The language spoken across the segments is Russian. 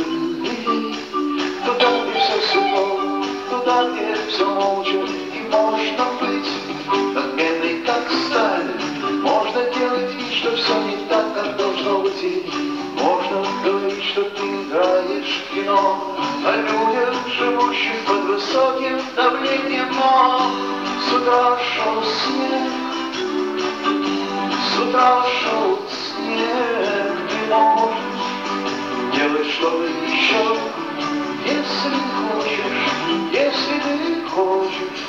живи. Туда, где все светло, туда, где все молча, и можно быть надменной, как сталь. Можно делать вид, что все не так, как должно быть, и можно говорить, что ты играешь в кино о людях, живущих под высоким давлением. Но с утра шел снег, с утра шел снег, ты можешь делать что-то еще, если хочешь, если ты хочешь.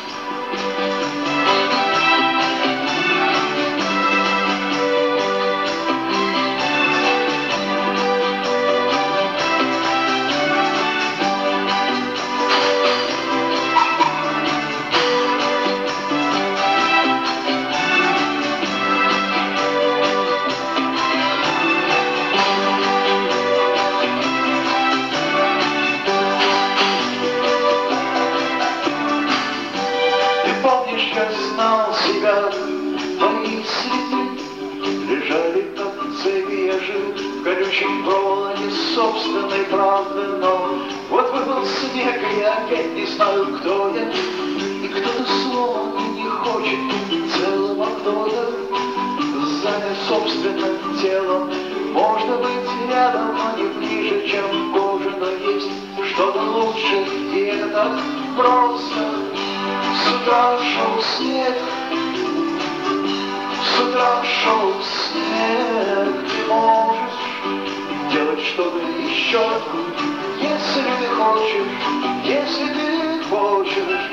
Я знал себя, мои следы лежали как цепи, я жил в колючем проволоке собственной правды. Но вот выпал снег, и я опять не знаю, кто я, и кто-то сломан и не хочет быть целым, а кто-то занят собственным телом. Можно быть рядом, но не ближе, чем кожа, но есть что-то лучше, и это так просто. С утра шел снег, с утра шел снег, ты можешь делать что-то еще, если ты хочешь, если ты хочешь.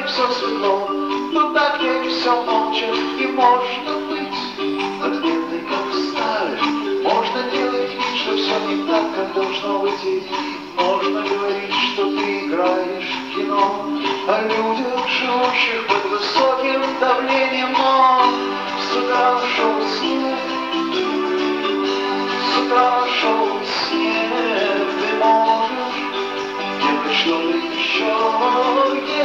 не все светло, но так не все молча, и можно быть отметной, как сталь. Можно делать вид, что все не так, как должно быть, и можно говорить, что ты играешь в кино о людях, живущих под высоким давлением, но с утра шел снег, с утра шел снег, ты можешь делать что-то еще.